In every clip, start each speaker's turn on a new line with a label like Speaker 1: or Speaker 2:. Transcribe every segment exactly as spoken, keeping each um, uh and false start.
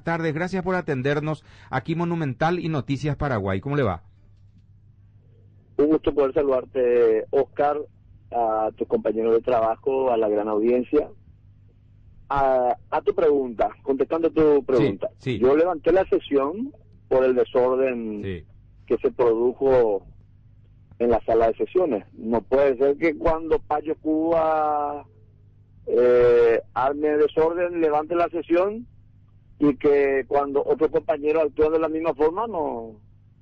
Speaker 1: tardes, gracias por atendernos aquí Monumental y Noticias Paraguay. ¿Cómo le va?
Speaker 2: Un gusto poder saludarte, Oscar, a tus compañeros de trabajo, a la gran audiencia. A, a tu pregunta, contestando tu pregunta,
Speaker 1: sí, sí.
Speaker 2: Yo levanté la sesión por el desorden sí. que se produjo en la sala de sesiones. No puede ser que cuando Payo Cuba eh, arme desorden, levante la sesión y que cuando otro compañero actúa de la misma forma no,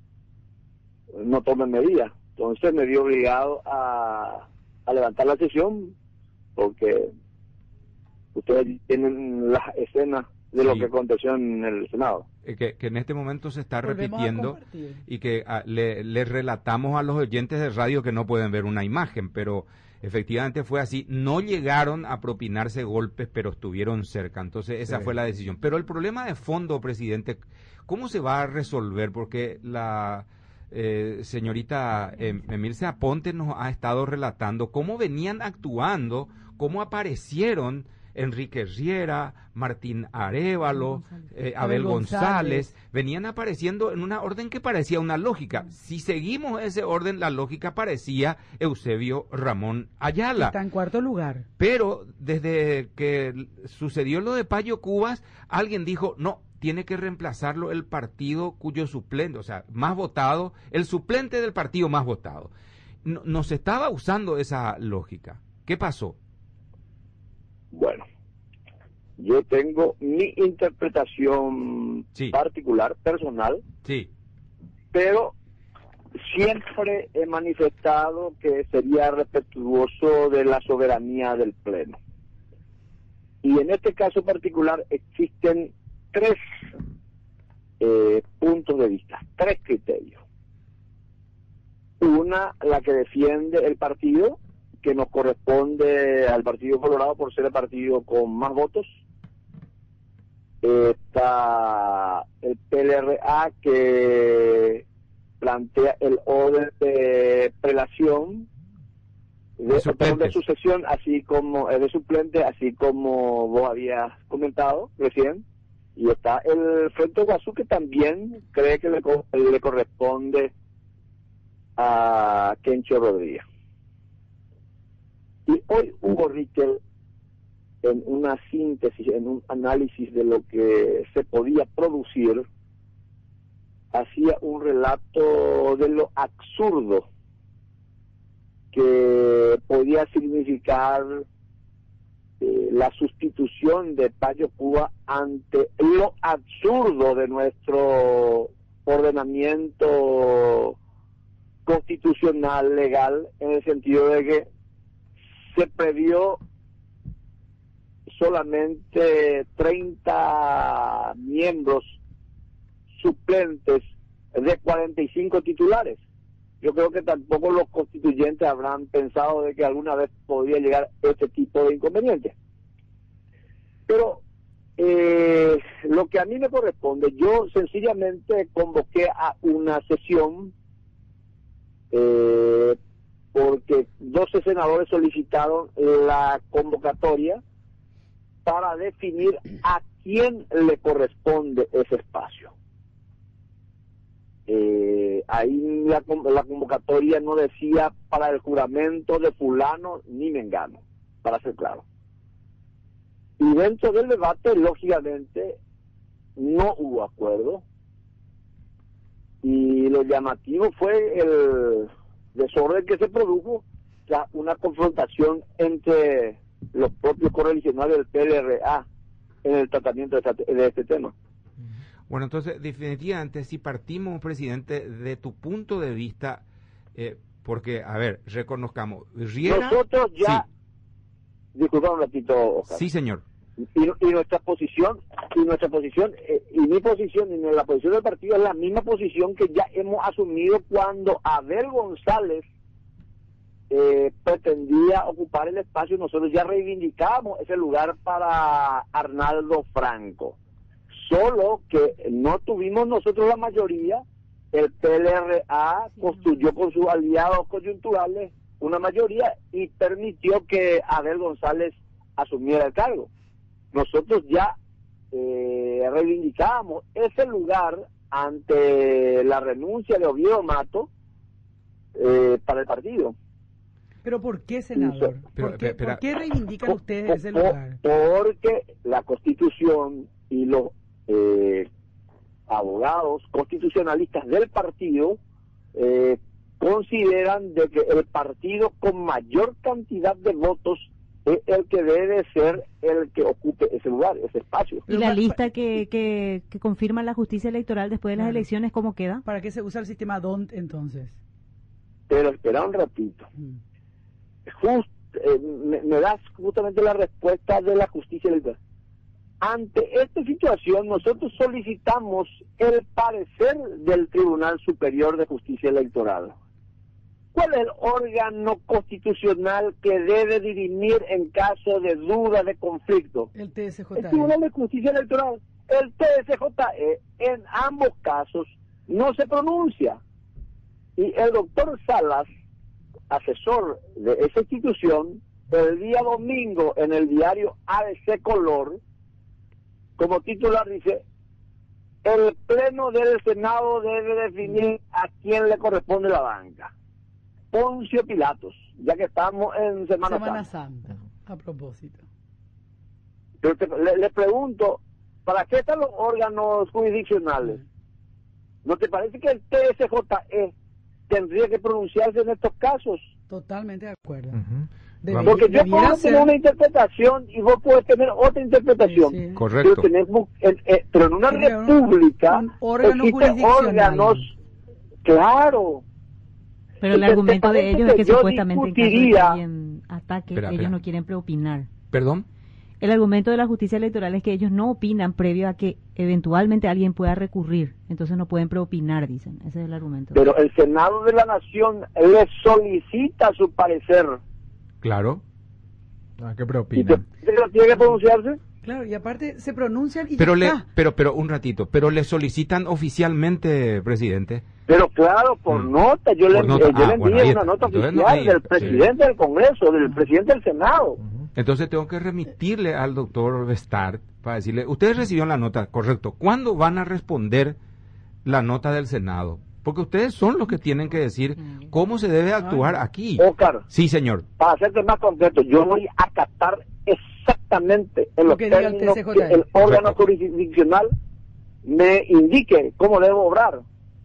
Speaker 2: no tome medidas. Entonces me vi obligado a, a levantar la sesión porque ustedes tienen las escenas de sí. lo que aconteció en el Senado.
Speaker 1: Que, que en este momento se está Volvemos repitiendo y que a, le, le relatamos a los oyentes de radio que no pueden ver una imagen, pero efectivamente fue así. No llegaron a propinarse golpes, pero estuvieron cerca. Entonces esa sí. fue la decisión. Pero el problema de fondo, presidente, ¿cómo se va a resolver? Porque la eh, señorita eh, Emilce Aponte nos ha estado relatando cómo venían actuando, cómo aparecieron Enrique Riera, Martín Arévalo, eh, Abel González, González, venían apareciendo en una orden que parecía una lógica. Si seguimos ese orden, la lógica parecía Eusebio Ramón Ayala.
Speaker 3: Está en cuarto lugar.
Speaker 1: Pero desde que sucedió lo de Payo Cubas, alguien dijo, no, tiene que reemplazarlo el partido cuyo suplente, o sea, más votado, el suplente del partido más votado. No, no se estaba usando esa lógica. ¿Qué pasó?
Speaker 2: Bueno, yo tengo mi interpretación sí. particular, personal,
Speaker 1: sí.
Speaker 2: pero siempre he manifestado que sería respetuoso de la soberanía del Pleno. Y en este caso particular existen tres eh, puntos de vista, tres criterios. Una, la que defiende el partido, que nos corresponde al Partido Colorado por ser el partido con más votos. Está el P L R A, que plantea el orden de prelación de, de, de sucesión, así como eh, de suplente, así como vos habías comentado recién. Y está el Frente Guazú, que también cree que le, le corresponde a Kencho Rodríguez. Y hoy Hugo Riquel, en una síntesis, en un análisis de lo que se podía producir, hacía un relato de lo absurdo que podía significar eh, la sustitución de Payo Cuba ante lo absurdo de nuestro ordenamiento constitucional, legal, en el sentido de que se previó solamente treinta miembros suplentes de cuarenta y cinco titulares. Yo creo que tampoco los constituyentes habrán pensado de que alguna vez podía llegar este tipo de inconvenientes. Pero eh, lo que a mí me corresponde, yo sencillamente convoqué a una sesión eh, porque doce senadores solicitaron la convocatoria para definir a quién le corresponde ese espacio. Eh, ahí la, la convocatoria no decía para el juramento de fulano ni mengano, para ser claro. Y dentro del debate, lógicamente, no hubo acuerdo. Y lo llamativo fue el desorden que se produjo, ya una confrontación entre los propios correligionarios del P L R A en el tratamiento de este, de este tema.
Speaker 1: Bueno, entonces, definitivamente, si partimos, presidente, de tu punto de vista, eh, porque, a ver, reconozcamos, Riera...
Speaker 2: Nosotros ya... Sí. Disculpa un ratito, Oscar.
Speaker 1: Sí, señor.
Speaker 2: Y, y nuestra posición, y nuestra posición, eh, y mi posición, y la posición del partido es la misma posición que ya hemos asumido cuando Abel González eh, pretendía ocupar el espacio. Nosotros ya reivindicamos ese lugar para Arnaldo Franco. Solo que no tuvimos nosotros la mayoría, el P L R A construyó con sus aliados coyunturales una mayoría y permitió que Abel González asumiera el cargo. Nosotros ya eh, reivindicábamos ese lugar ante la renuncia de Oviedo Mato eh, para el partido.
Speaker 3: ¿Pero por qué, senador?
Speaker 1: Pero,
Speaker 3: ¿Por, qué,
Speaker 1: pero,
Speaker 3: ¿Por qué reivindican
Speaker 2: por,
Speaker 3: ustedes
Speaker 2: por,
Speaker 3: ese lugar?
Speaker 2: Porque la Constitución y los eh, abogados constitucionalistas del partido eh, consideran de que el partido con mayor cantidad de votos es el que debe ser el que ocupe ese lugar, ese espacio.
Speaker 4: ¿Y la lista que, que, que confirma la justicia electoral después de las
Speaker 3: Claro.
Speaker 4: elecciones, cómo queda?
Speaker 3: ¿Para qué se usa el sistema D O N T entonces?
Speaker 2: Pero espera un ratito.
Speaker 3: Mm.
Speaker 2: Just, eh, me, me das justamente la respuesta de la justicia electoral. Ante esta situación, nosotros solicitamos el parecer del Tribunal Superior de Justicia Electoral. ¿Cuál es el órgano constitucional que debe dirimir en caso de duda, de conflicto?
Speaker 3: El T S J E.
Speaker 2: El Tribunal de Justicia Electoral. El T S J E en ambos casos no se pronuncia. Y el doctor Salas, asesor de esa institución, el día domingo en el diario A B C Color, como titular dice, el Pleno del Senado debe definir a quién le corresponde la banca. Poncio Pilatos, ya que estamos en Semana,
Speaker 3: Semana
Speaker 2: Santa.
Speaker 3: Santa, a propósito.
Speaker 2: Pero te- le, le pregunto, ¿para qué están los órganos jurisdiccionales? ¿No te parece que el T S J E tendría que pronunciarse en estos casos?
Speaker 3: Totalmente de acuerdo.
Speaker 1: Ujú.
Speaker 3: Debería-
Speaker 2: Porque yo
Speaker 3: debiera
Speaker 2: puedo
Speaker 3: ser-
Speaker 2: tener una interpretación y vos podés tener otra interpretación.
Speaker 3: Sí, sí.
Speaker 1: Correcto.
Speaker 2: Pero, tenemos, eh, eh, pero en una
Speaker 3: Pero un-
Speaker 2: república
Speaker 3: un órgano
Speaker 2: existen
Speaker 3: jurisdiccional.
Speaker 2: órganos, claro.
Speaker 4: Pero el
Speaker 2: Entonces,
Speaker 4: argumento
Speaker 2: ¿te
Speaker 4: de
Speaker 2: parece
Speaker 4: ellos es
Speaker 2: que
Speaker 4: que
Speaker 2: yo
Speaker 4: supuestamente en caso de que
Speaker 2: discutiría-
Speaker 4: alguien ataque,
Speaker 1: Espera,
Speaker 4: ellos
Speaker 1: espera.
Speaker 4: no quieren preopinar.
Speaker 1: ¿Perdón?
Speaker 4: El argumento de la justicia electoral es que ellos no opinan previo a que eventualmente alguien pueda recurrir. Entonces no pueden preopinar, dicen. Ese es el argumento.
Speaker 2: Pero el Senado de la Nación le solicita su parecer.
Speaker 1: Claro.
Speaker 5: Ah, ¿qué
Speaker 2: ¿Y
Speaker 5: preopinan?
Speaker 2: te, te- tiene que pronunciarse?
Speaker 3: Claro, y aparte se pronuncian y
Speaker 1: Pero
Speaker 3: ya
Speaker 1: le,
Speaker 3: está.
Speaker 1: pero, pero un ratito, pero le solicitan oficialmente, presidente.
Speaker 2: Pero claro, por
Speaker 1: Mm.
Speaker 2: nota. Yo le,
Speaker 1: Por nota.
Speaker 2: eh, yo
Speaker 1: Ah,
Speaker 2: le
Speaker 1: bueno,
Speaker 2: envié
Speaker 1: ahí
Speaker 2: una
Speaker 1: está.
Speaker 2: nota
Speaker 1: Entonces,
Speaker 2: oficial
Speaker 1: no, ahí-
Speaker 2: del
Speaker 1: sí.
Speaker 2: presidente del Congreso, del presidente del Senado.
Speaker 5: Ujú.
Speaker 1: Entonces tengo que remitirle al doctor Bestard para decirle, ustedes recibieron la nota, correcto. ¿Cuándo van a responder la nota del Senado? Porque ustedes son los que tienen que decir cómo se debe actuar aquí.
Speaker 2: Oscar,
Speaker 1: Sí, señor.
Speaker 2: para hacerte más concreto, yo voy a acatar exactamente en
Speaker 3: Lo
Speaker 2: los
Speaker 3: que diga el
Speaker 2: términos
Speaker 3: T S
Speaker 2: que
Speaker 3: J E.
Speaker 2: el órgano
Speaker 1: Correcto.
Speaker 2: jurisdiccional me indique cómo debo obrar.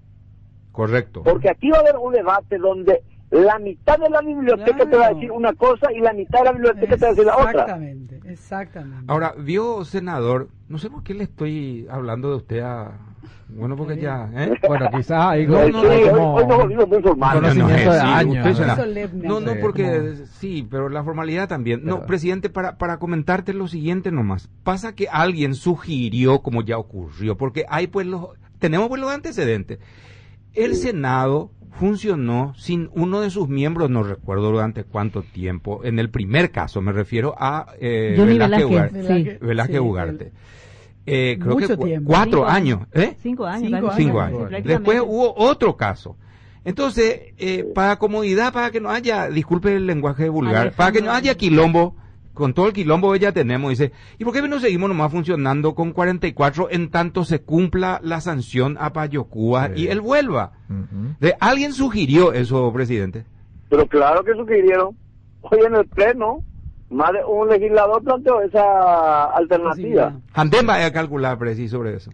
Speaker 1: Correcto.
Speaker 2: Porque aquí va a haber un debate donde la mitad de la biblioteca
Speaker 3: Claro.
Speaker 2: te va a decir una cosa y la mitad de la biblioteca te va a decir la otra.
Speaker 3: Exactamente, exactamente.
Speaker 1: Ahora, vio, senador, no sé por qué le estoy hablando de usted a... Bueno, porque ya... ¿eh?
Speaker 5: Bueno, quizás hay,
Speaker 1: No,
Speaker 2: Sí,
Speaker 1: no,
Speaker 2: hoy,
Speaker 5: como...
Speaker 2: hoy nos volvimos muy formales.
Speaker 5: Conocimiento
Speaker 1: No, no,
Speaker 5: de
Speaker 1: sí,
Speaker 5: años.
Speaker 1: usted
Speaker 5: ¿verdad?
Speaker 1: será-
Speaker 3: Solemne.
Speaker 1: No, no,
Speaker 5: Sí,
Speaker 1: porque
Speaker 5: como-
Speaker 1: sí, pero la formalidad también. No,
Speaker 5: Pero-
Speaker 1: presidente, para, para comentarte lo siguiente nomás. Pasa que alguien sugirió, como ya ocurrió, porque hay pues los, tenemos pues los antecedentes. El Senado funcionó sin uno de sus miembros, no recuerdo durante cuánto tiempo, en el primer caso, me refiero a eh,
Speaker 4: Johnny
Speaker 1: Velázquez
Speaker 4: Velázquez,
Speaker 1: Ugarte.
Speaker 3: Velázquez,
Speaker 4: sí.
Speaker 1: Velázquez
Speaker 3: sí,
Speaker 1: Ugarte. Eh, creo
Speaker 3: Mucho
Speaker 1: que cu-
Speaker 3: tiempo.
Speaker 1: cuatro
Speaker 4: Cinco
Speaker 1: años, ¿eh?
Speaker 4: Cinco años.
Speaker 3: Cinco
Speaker 4: casi.
Speaker 1: Cinco
Speaker 3: años.
Speaker 1: años.
Speaker 4: Sí,
Speaker 1: Después
Speaker 4: prácticamente.
Speaker 1: hubo otro caso. Entonces, eh, para comodidad, para que no haya, disculpe el lenguaje vulgar,
Speaker 4: Alejandro.
Speaker 1: para que no haya quilombo, con todo el quilombo que ya tenemos, dice, ¿y por qué no seguimos nomás funcionando con cuarenta y cuatro en tanto se cumpla la sanción a Payocúa
Speaker 5: Sí.
Speaker 1: y él vuelva?
Speaker 5: Ujú.
Speaker 1: De, ¿alguien sugirió eso, presidente?
Speaker 2: Pero claro que sugirieron. Hoy en el Pleno, más de un legislador planteó esa alternativa.
Speaker 1: Andén vaya a calcular preciso sobre eso.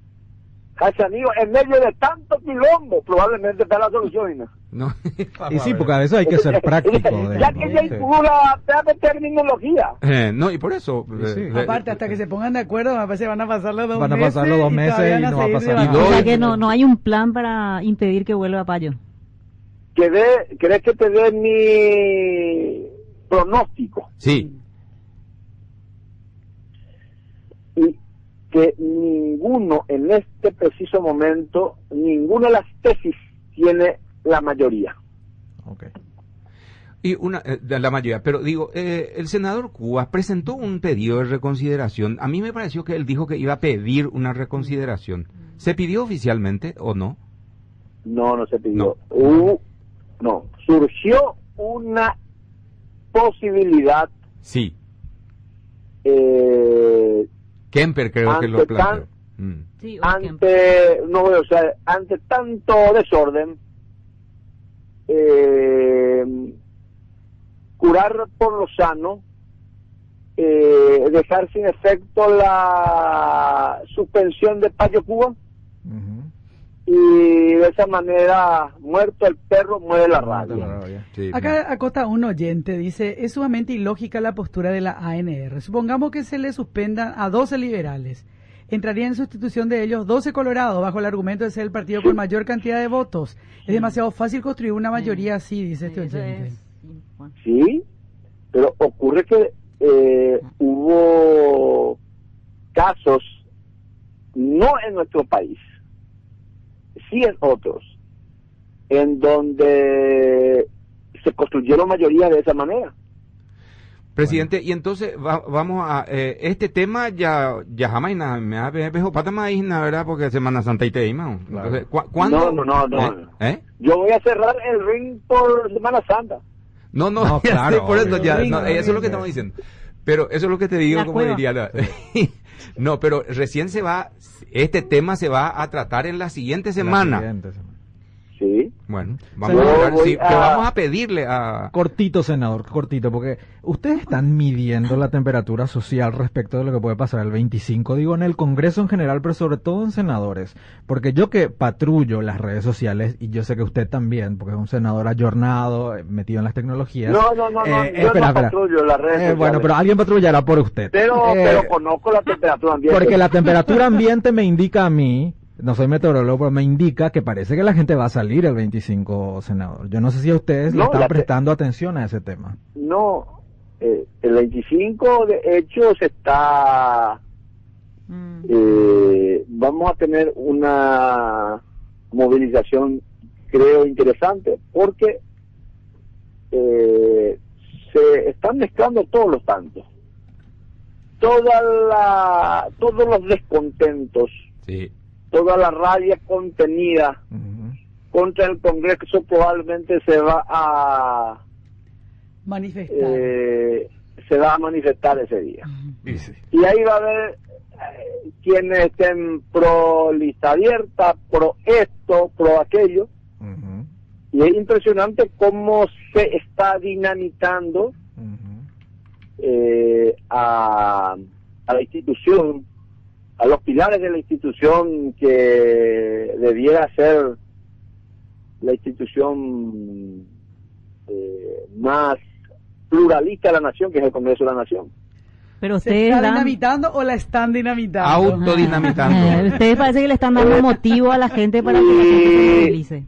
Speaker 2: Cachanillo, en medio de tanto quilombo, probablemente está la solución. ¿no?
Speaker 1: No.
Speaker 5: Y sí, porque a veces hay que ser práctico. de-
Speaker 2: ya que ya
Speaker 5: sí.
Speaker 2: incluya la terminología.
Speaker 1: Eh, no, y por eso...
Speaker 5: Sí, sí.
Speaker 1: eh, eh,
Speaker 3: Aparte, hasta que se pongan de acuerdo, me parece que van a pasar los dos
Speaker 5: Van a
Speaker 3: meses.
Speaker 5: pasar los dos
Speaker 3: y
Speaker 5: meses
Speaker 3: todavía
Speaker 5: y
Speaker 3: van
Speaker 5: no va a
Speaker 3: seguir
Speaker 5: pasar
Speaker 3: debatiendo.
Speaker 1: nada.
Speaker 4: O sea que no, no hay un plan para impedir que vuelva Payo.
Speaker 2: Que dé- ¿Querés que te dé mi pronóstico?
Speaker 1: Sí,
Speaker 2: Y que ninguno en este preciso momento, ninguna de las tesis tiene la mayoría.
Speaker 5: Ok.
Speaker 1: y una eh, de la mayoría, pero digo, eh, el senador Cuba presentó un pedido de reconsideración. A mí me pareció que él dijo que iba a pedir una reconsideración. ¿Se pidió oficialmente o no?
Speaker 2: No, no se pidió.
Speaker 1: No.
Speaker 2: Hubo- no, surgió una posibilidad
Speaker 1: Sí.
Speaker 2: eh,
Speaker 1: Que Kemper creo
Speaker 2: ante
Speaker 1: que lo planteó.
Speaker 2: Tan,
Speaker 1: mm.
Speaker 4: Sí,
Speaker 2: ante, no, o sea, ante tanto desorden, eh, curar por lo sano, eh, dejar sin efecto la suspensión de Payo Cuba, uh-huh. y de esa manera, muerto el perro, muere la rabia.
Speaker 3: Sí, acá acota un oyente, dice, es sumamente ilógica la postura de la A N R. Supongamos que se le suspendan a doce liberales. Entraría en sustitución de ellos doce colorados, bajo el argumento de ser el partido con mayor cantidad de votos. Es demasiado fácil construir una mayoría así, dice este oyente.
Speaker 2: Sí, pero ocurre que eh, hubo casos, no en nuestro país, sí en otros, en donde se construyeron mayorías de esa manera.
Speaker 1: Presidente, bueno. Y entonces va, vamos a eh, este tema ya ya jamás nada me ha dejado pata más na verdad porque Semana Santa y te claro. Entonces, ¿cu ¿cuándo?
Speaker 2: No, no, no, no.
Speaker 1: ¿Eh? ¿Eh?
Speaker 2: Yo voy a cerrar el ring por Semana Santa.
Speaker 1: No, no, no claro, por eso ya no, eso es lo que estamos diciendo. Pero eso es lo que te digo, como diría la no, pero recién se va este tema se va a tratar en la siguiente semana. La siguiente semana.
Speaker 2: Sí.
Speaker 1: Bueno, vamos a, hablar, sí, a... vamos a pedirle a...
Speaker 5: Cortito, senador, cortito, porque ustedes están midiendo la temperatura social respecto de lo que puede pasar el veinticinco, digo, en el Congreso en general, pero sobre todo en senadores, porque yo que patrullo las redes sociales, y yo sé que usted también, porque es un senador ayornado, metido en las tecnologías...
Speaker 2: No, no, no,
Speaker 5: eh,
Speaker 2: no
Speaker 5: eh,
Speaker 2: yo
Speaker 5: espera,
Speaker 2: no
Speaker 5: espera.
Speaker 2: patrullo las redes eh, sociales.
Speaker 5: Bueno, pero alguien patrullará por usted.
Speaker 2: Pero,
Speaker 5: eh,
Speaker 2: pero conozco la temperatura ambiente.
Speaker 5: Porque la temperatura ambiente me indica a mí... No soy meteorólogo, pero me indica que parece que la gente va a salir el veinticinco, senador. Yo no sé si a ustedes no, le están prestando atención a ese tema.
Speaker 2: No, eh, el veinticinco de hecho se está... Mm. Eh, vamos a tener una movilización, creo, interesante, porque eh, se están mezclando todos los tantos. Toda la, todos los descontentos.
Speaker 1: Sí.
Speaker 2: Toda la rabia contenida uh-huh. contra el Congreso probablemente se va a
Speaker 3: manifestar
Speaker 2: eh, se va a manifestar ese día
Speaker 1: uh-huh. sí.
Speaker 2: Y ahí va a haber eh, quienes estén pro lista abierta, pro esto, pro aquello uh-huh. y es impresionante cómo se está dinamitando uh-huh. eh, a, a la institución, a los pilares de la institución que debiera ser la institución eh, más pluralista de la nación, que es el Congreso de la Nación.
Speaker 4: Pero
Speaker 3: ¿Se
Speaker 4: ustedes
Speaker 3: está
Speaker 4: dan...
Speaker 3: dinamitando o la están dinamitando?
Speaker 1: Autodinamitando.
Speaker 4: Ustedes parece que le están dando motivo a la gente para que la gente se movilice.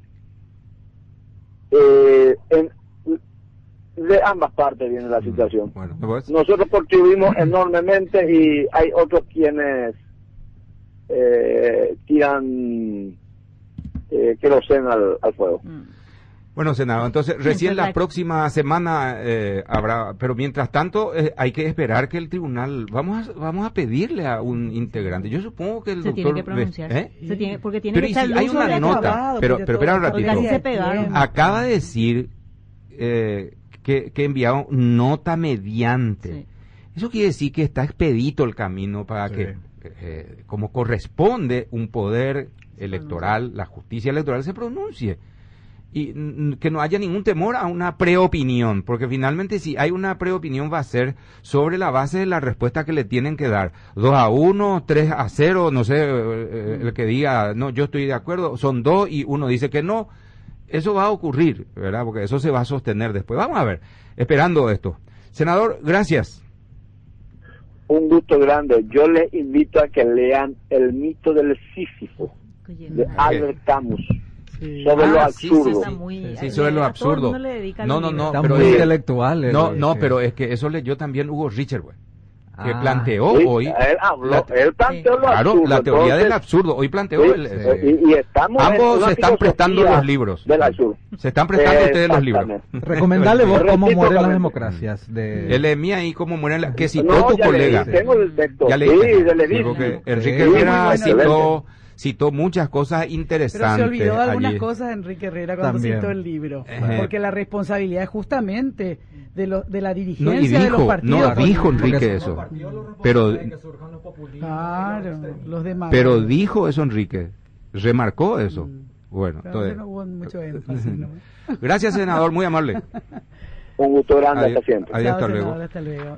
Speaker 2: Eh, en, de ambas partes viene la situación.
Speaker 1: Bueno, ¿pues?
Speaker 2: Nosotros contribuimos enormemente y hay otros quienes eh, tiran eh, queroseno al, al fuego.
Speaker 1: Bueno, senador, entonces recién la próxima semana eh, habrá, pero mientras tanto eh, hay que esperar que el tribunal, vamos a, vamos a pedirle a un integrante. Yo supongo que el
Speaker 4: se
Speaker 1: doctor
Speaker 4: tiene que pronunciar,
Speaker 1: ¿eh?
Speaker 4: se tiene, porque tiene
Speaker 1: pero
Speaker 4: que estar
Speaker 1: si hay una nota, pero pero espera un ratito.
Speaker 4: Se pegaron.
Speaker 1: Acaba de decir eh, que, que enviaron nota mediante. Sí. Eso quiere decir que está expedito el camino para sí. que, eh, como corresponde, un poder electoral, la justicia electoral se pronuncie. Y n- que no haya ningún temor a una preopinión, porque finalmente si hay una preopinión va a ser sobre la base de la respuesta que le tienen que dar. dos a uno, tres a cero, no sé, eh, el que diga, no, yo estoy de acuerdo, son dos y uno dice que no. Eso va a ocurrir, ¿verdad? Porque eso se va a sostener después. Vamos a ver, esperando esto. Senador, gracias.
Speaker 2: Un gusto grande. Yo les invito a que lean El mito del Sísifo, de Albert Camus, sí. sobre ah, lo absurdo.
Speaker 1: Sí, sí, muy, sí, sobre lo absurdo. No, no, no,
Speaker 5: Está
Speaker 1: pero
Speaker 5: muy
Speaker 1: es,
Speaker 5: intelectual.
Speaker 1: No, no, pero es que eso leyó también Hugo Richard, güey. Que
Speaker 5: Ah.
Speaker 1: planteó
Speaker 2: Sí,
Speaker 1: hoy
Speaker 2: él habló,
Speaker 1: la-
Speaker 2: él planteó lo
Speaker 1: claro,
Speaker 2: absurdo.
Speaker 1: la teoría
Speaker 2: entonces,
Speaker 1: del absurdo. Hoy planteó
Speaker 2: sí,
Speaker 1: el,
Speaker 2: eh, y, y estamos en
Speaker 1: ambos
Speaker 2: una
Speaker 1: se están prestando
Speaker 2: filosofía
Speaker 1: los libros.
Speaker 2: del absurdo.
Speaker 1: Se están prestando ustedes los libros.
Speaker 2: Exactamente.
Speaker 5: Recomendarle vos cómo mueren las
Speaker 2: Recíprocamente.
Speaker 5: democracias. De...
Speaker 1: Él mía ahí cómo mueren las que citó
Speaker 2: No,
Speaker 1: tu
Speaker 2: ya
Speaker 1: colega.
Speaker 2: leí, tengo el texto.
Speaker 1: Ya
Speaker 2: sí,
Speaker 1: leí.
Speaker 2: ya leí.
Speaker 1: Sí, porque Enrique
Speaker 5: Sí,
Speaker 1: Herrera
Speaker 2: muy bueno,
Speaker 1: citó, citó muchas cosas interesantes.
Speaker 3: Pero se olvidó de algunas
Speaker 1: allí.
Speaker 3: cosas Enrique Herrera cuando
Speaker 5: También.
Speaker 3: citó el libro,
Speaker 1: Ejé.
Speaker 3: porque la responsabilidad es justamente de, lo, de la
Speaker 1: No,
Speaker 3: dirigencia
Speaker 1: y
Speaker 3: de los
Speaker 1: dijo,
Speaker 3: partidos.
Speaker 1: no, dijo
Speaker 3: políticos.
Speaker 1: Enrique eso. Pero,
Speaker 3: Claro, los demás.
Speaker 1: pero dijo eso Enrique, remarcó eso.
Speaker 3: Mm.
Speaker 1: Bueno,
Speaker 3: Claro,
Speaker 1: entonces,
Speaker 3: no hubo mucho énfasis, ¿no?
Speaker 1: gracias senador, muy amable.
Speaker 2: Un gusto grande,
Speaker 1: Adiós,
Speaker 2: hasta siempre.
Speaker 1: adiós, hasta
Speaker 3: Chao,
Speaker 1: luego.
Speaker 3: senador, hasta luego.